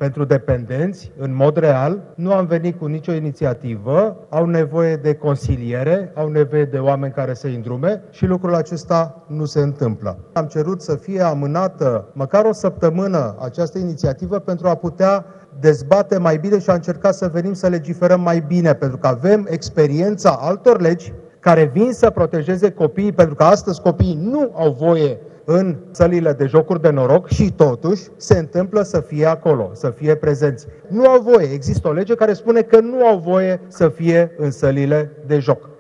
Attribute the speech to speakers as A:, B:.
A: pentru dependenți, în mod real. Nu am venit cu nicio inițiativă, au nevoie de consiliere, au nevoie de oameni care să-i îndrume și lucrul acesta nu se întâmplă. Am cerut să fie amânată măcar o săptămână această inițiativă pentru a putea dezbate mai bine și a încerca să venim să legiferăm mai bine, pentru că avem experiența altor legi care vin să protejeze copiii, pentru că astăzi copiii nu au voie în sălile de jocuri de noroc și totuși se întâmplă să fie acolo, să fie prezenți. Nu au voie. Există o lege care spune că nu au voie să fie în sălile de joc.